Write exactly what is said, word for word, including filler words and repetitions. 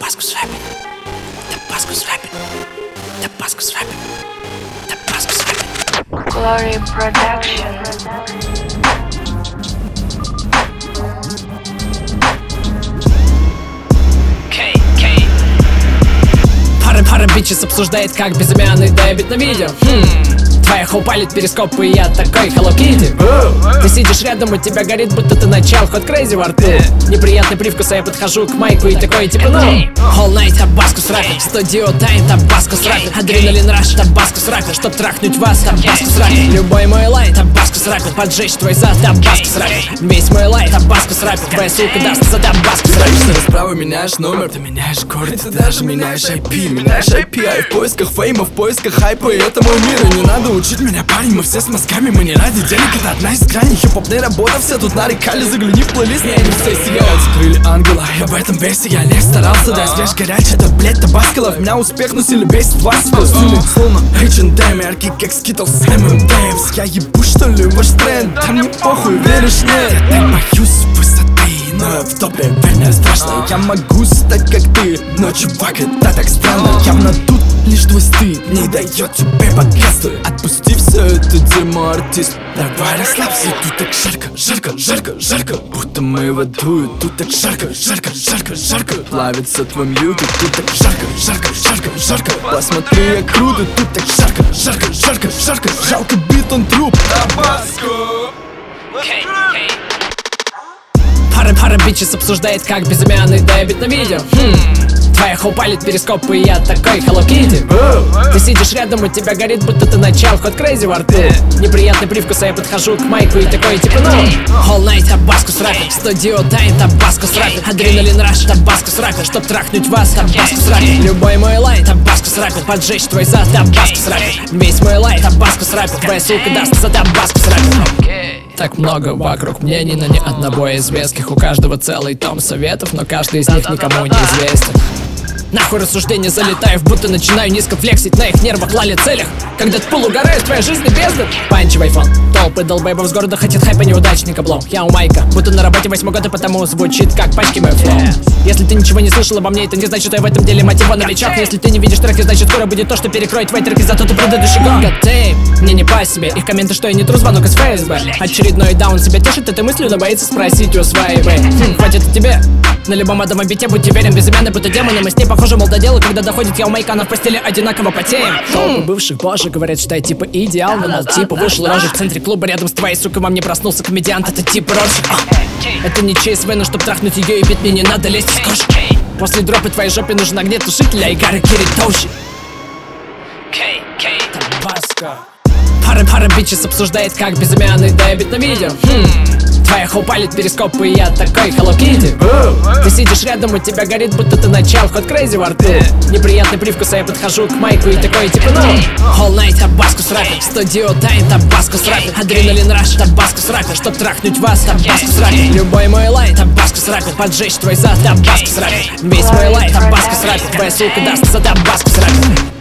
Damascus rapping. Damascus rapping. Damascus rapping. Damascus rapping. Glory Production. Пара бичес обсуждает, как безымянный дебит на видео. хм. Твоя хоу палит перископ, и я такой Hello Kitty. Ты сидишь рядом, у тебя горит, будто ты начал ход крейзи во рту. Неприятный привкус, а я подхожу к майку и такой типа ну All night Damascus rapping. Студио тайм Damascus rapping. Адреналин раш Damascus rapping. Чтоб трахнуть вас Damascus rapping. Любой мой лайт Damascus rapping. Поджечь твой зад Damascus rapping. Весь мой лайт Damascus rapping. Твоя сука даст за Damascus rapping. Ты расправа меняешь номер, ты меняешь город, ты даже меняешь ай пи, меняешь ай пи. А в поисках фейма, в поисках хайпа, и это мой мир. И не надо учить меня, парень, мы все с мозгами, мы не ради денег, это одна из граней. Хип-хопная работа, все тут нарекали, загляни в плейлист, и они все сияют. Закрыли ангела, и об этом весе я не старался. Да, свеж горячий, это, блядь, табаскала. В меня успех, но сильно бесит вас. Стильный, словно эйч энд эм, яркий, как скитлс, эм эм дэвс. Я ебу, что ли, ваш тренд, там не похуй, веришь, нет. Я так боюсь высоты, но я в топе, верно, страшно. Я могу стать, как ты, но, чувак, это так странно. Явно тут лишь твой стыд не дает тебе подкасты. Отпусти все это дерьмо, артист. Давай расслабься, тут так жарко, жарко, жарко, жарко. Будто мы в аду, и тут так жарко, жарко, жарко, жарко. Плавится твой мьют, и тут так жарко, жарко, жарко, жарко. Посмотри, я круто, тут так жарко, жарко, жарко, жарко. Жалко бит, он труп. Табаско. Пара бичес обсуждает, как безымянный дебит на видео. хм. Твоя хоу палит перископ, и я такой Hello Kitty. Ты сидишь рядом, у тебя горит, будто ты начал ход крейзи во рту. Неприятный привкус, а я подхожу к майку и такой типа ну All night Damascus rapping. Студио тайм Damascus rapping. Адреналин раш Damascus rapping. Чтоб трахнуть вас Damascus rapping. Любой мой лайт Damascus rapping. Поджечь твой зад Damascus rapping. Весь мой лайт Damascus rapping. Твоя сука даст за Damascus rapping. Так много вокруг мнений, но ни одного из веских. У каждого целый том советов, но каждый из них никому не известен. Нахуй рассуждения залетаю, в будто начинаю низко флексить на их нервах, лали целях. Когда ты пол угораешь, твоя жизнь бездна. Панчевый фон, толпы долбоебов с города хотят хайпа неудачника блоу. Я у майка, будто на работе восьмой год, и потому звучит как пачки мой флоу. Если ты ничего не слышал обо мне, это не значит, что я в этом деле мотива новичок. Если ты не видишь треки, значит скоро будет то, что перекроет твои треки за тот и предыдущий год. Goddamm, мне не по себе, их комменты, что я не тру, звонок из эф эс бэ. Очередной даун себя тешит этой мыслью, но боится спросить у своей бэй. Хм, хватит и тебе. На любом одном бите будь уверен, безымянный будто демоны. Мы с ней похожи молододелы, когда доходит я у майка, она в постели одинаково потеем. Толпы бывших боже говорят, что я типа идеал, но типа вышел рожа в центре клуба рядом с твоей сукой. Во мне проснулся комедиант, это типа Роджер. Это не чейз Вен, но чтоб трахнуть ее и бить мне не надо лезть с кожи. После дропа твоей жопе нужен огнетушитель, а Игорь Киритоши. Табаско. Пара бичес обсуждает, как безымянный дебит на видео. хм. Твоя хоу палит перископ, и я такой Hello Kitty. Ты сидишь рядом, у тебя горит, будто ты начал ход крейзи во рту. Неприятный привкус, а я подхожу к майку и такой типа ну All night Damascus rapping. Студио тайм Damascus rapping. Адреналин раш Damascus rapping. Чтоб трахнуть вас Damascus rapping. Любой мой лайт Damascus rapping. Поджечь твой зад Damascus rapping. Весь мой лайт Damascus rapping. Твоя сука даст за Damascus rapping.